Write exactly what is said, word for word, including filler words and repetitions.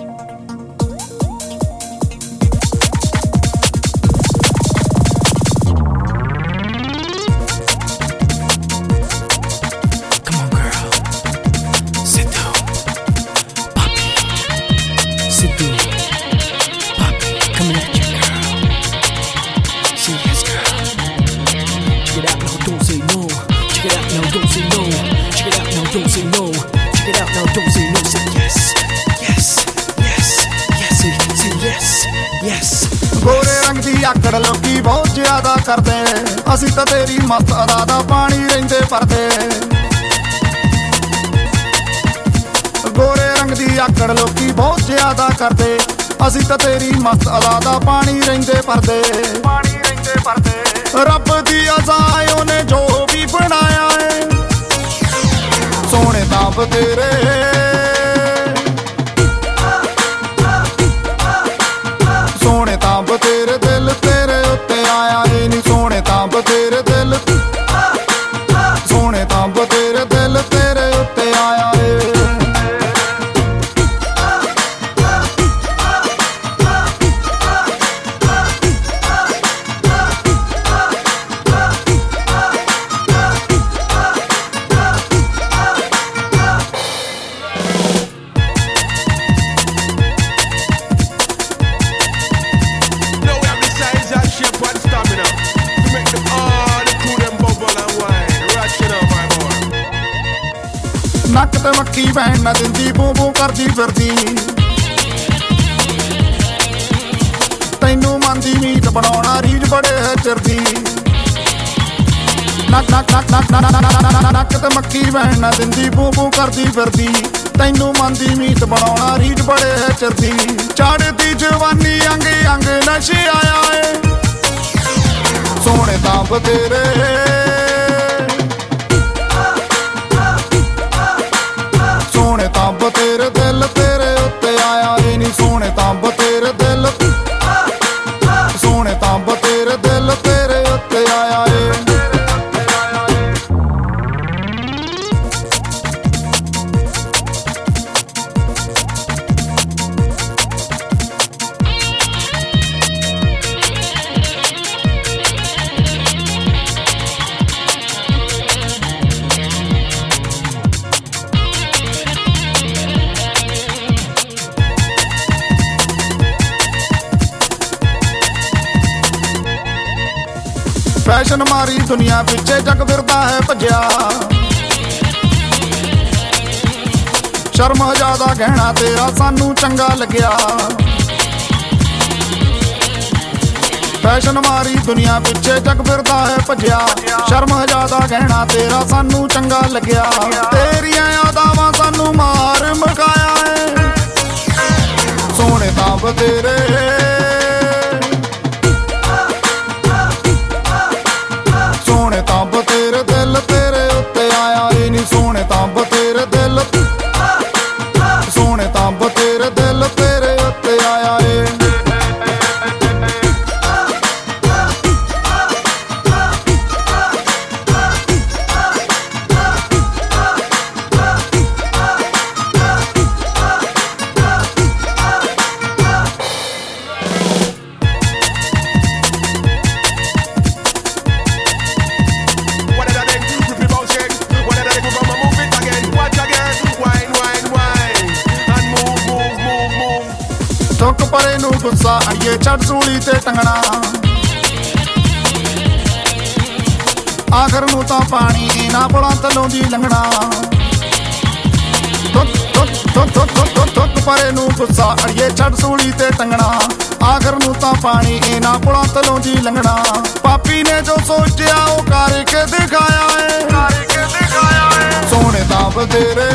Don't say no, check it out now, don't say no. Say yes, yes, yes, yes, say, say yes, yes. ਗੋਰੇ ਰੰਗ ਦੀ ਆਕੜ ਲੋਕੀ ਬਹੁਤ ਜ਼ਿਆਦਾ ਕਰਦੇ, ਅਸੀਂ ਤਾਂ ਤੇਰੀ ਮਸਤ ਅਦਾ ਦਾ ਪਾਣੀ ਰਹਿੰਦੇ ਪਰਦੇ। ਗੋਰੇ ਰੰਗ ਦੀ ਆਕੜ ਲੋਕੀ ਬਹੁਤ ਜ਼ਿਆਦਾ ਕਰਦੇ, ਅਸੀਂ ਤਾਂ ਤੇਰੀ ਮਸਤ ਅਦਾ ਦਾ ਪਾਣੀ ਰਹਿੰਦੇ ਪਰਦੇ, ਪਾਣੀ ਰਹਿੰਦੇ ਪਰਦੇ। ਰੱਬ ਦੀ ਅਜ਼ਾ ਉਹਨੇ ਜੋ ਵੀ ਬਣਾਇਆ ਏ, ਸੋਹਣੇ ਤਾਂ ਬਥੇਰੇ ਸੋਹਣੇ ਤਾਂ ਬਥੇਰੇ, ਦਿਲ ਤੇਰੇ ਉੱਤੇ ਆਇਆ ਏ ਨੀ, ਸੋਹਣੇ ਤਾਂ ਬਥੇਰੇ ਦਿਲ, ਸੋਹਣੇ ਤਾਂ ਬਥੇਰੇ ਦਿਲ ਤੇਰੇ ਉੱਤੇ ਆਇਆ ਏ। ਨੱਕ ਤੇ ਮੱਖੀ ਬਹਿਣ ਨਾ ਦਿੰਦੀ, ਬੂ ਬੂ ਕਰਦੀ ਫਿਰਦੀ, ਤੈਨੂੰ ਮੰਨਦੀ ਮੀਟ ਬਣਾਉਣਾ ਰੀਝ ਬੜੇ ਚਿਰਦੀ। ਨੱਕ ਨੱਕ ਨੱਕ ਨੱਕ ਨੱਕ ਤੇ ਮੱਖੀ ਬਹਿਣ ਨਾ ਦਿੰਦੀ, ਬੂ ਬੂ ਕਰਦੀ ਫਿਰਦੀ, ਤੈਨੂੰ ਮੰਨਦੀ ਮੀਟ ਬਣਾਉਣਾ ਰੀਝ ਬੜੇ ਚਿਰਦੀ। ਚੜ੍ਹਦੀ ਜਵਾਨੀ ਅੰਗ ਅੰਗ ਨਸ਼ੇ ਆਇਆ ਏ, ਸੋਹਣੇ ਤਾਂ ਬਥੇਰੇ ਸੋਹਣੇ ਤਾਂ ਬਥੇਰੇ, ਦਿਲ ਤੇਰੇ ਉੱਤੇ ਆਇਆ ਏ ਨੀ, ਸੋਹਣੇ ਤਾਂ ਬਥੇਰੇ ਦਿਲ, ਸੋਹਣੇ ਤਾਂ ਬਥੇਰੇ ਦਿਲ ਤੇਰੇ ਉੱਤੇ ਆਇਆ ਏ। ਫੈਸ਼ਨ ਮਾਰੀ ਦੁਨੀਆ ਪਿੱਛੇ ਜੱਗ ਫਿਰਦਾ ਹੈ ਭੱਜਿਆ, ਸ਼ਰਮ ਜ਼ਿਆਦਾ ਗਹਿਣਾ ਤੇਰਾ ਸਾਨੂੰ ਚੰਗਾ ਲੱਗਿਆ। ਫੈਸ਼ਨ ਮਾਰੀ ਦੁਨੀਆ ਪਿੱਛੇ ਜੱਗ ਫਿਰਦਾ ਹੈ ਭੱਜਿਆ, ਸ਼ਰਮ ਜ਼ਿਆਦਾ ਗਹਿਣਾ ਤੇਰਾ ਸਾਨੂੰ ਚੰਗਾ ਲੱਗਿਆ। ਤੇਰੀਆਂ ਯਾਦਾਵਾਂ ਸਾਨੂੰ ਮਾਰ ਮਕਾਇਆ ਏ, ਸੋਹਣੇ ਤਾਂ ਬਥੇਰੇ ਸੋਹਣੇ ਤਾਂ ਬਥੇਰੇ, ਦਿਲ ਤੇਰੇ ਉੱਤੇ ਆਇਆ ਏ ਨੀ, ਸੋਹਣੇ ਤਾਂ ਬਥੇਰੇ ਦਿਲ, ਸੋਹਣੇ ਤਾਂ ਬਥੇਰੇ ਦਿਲ ਤੇਰੇ ਉੱਤੇ ਆਇਆ ਏ। ਥੁੱਕ ਪਰੇ ਨੂੰ ਗੁੱਸਾ ਅੜੀਏ, ਛੱਡ ਸੂਲੀ ਤੇ ਟੰਗਣਾ, ਆਖਰ ਨੂੰ ਤਾਂ ਪਾਣੀ ਇਹਨਾਂ ਪੁਲਾਂ ਤਲੋਂ ਦੀ ਲੰਘਣਾ। ਥੁੱਕ ਥੁੱਕ ਥੁੱਕ ਥੁੱਕ ਥੁੱਕ ਥੁੱਕ ਪਰੇ ਨੂੰ ਗੁੱਸਾ ਅੜੀਏ, ਛੱਡ ਸੂਲੀ ਤੇ ਟੰਗਣਾ, ਆਖਰ ਨੂੰ ਤਾਂ ਪਾਣੀ ਇਹਨਾਂ ਪੁਲਾਂ ਤਲੋਂ ਦੀ ਲੰਘਣਾ। ਪਾਪੀ ਨੇ ਜੋ ਸੋਚਿਆ ਉਹ ਕਰਕੇ ਦਿਖਾਇਆ ਏ, ਕਰਕੇ ਦਿਖਾਇਆ ਏ, ਸੋਹਣੇ ਤਾਂ ਬਥੇਰੇ